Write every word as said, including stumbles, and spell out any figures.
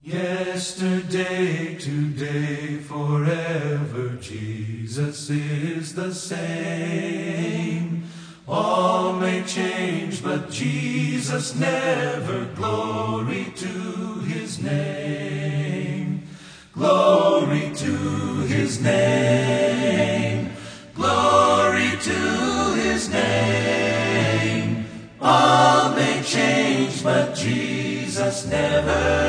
Yesterday, today, forever, Jesus is the same. All may change, but Jesus never. Glory to his name. Glory to his name. Glory to his name. All may change, but Jesus never.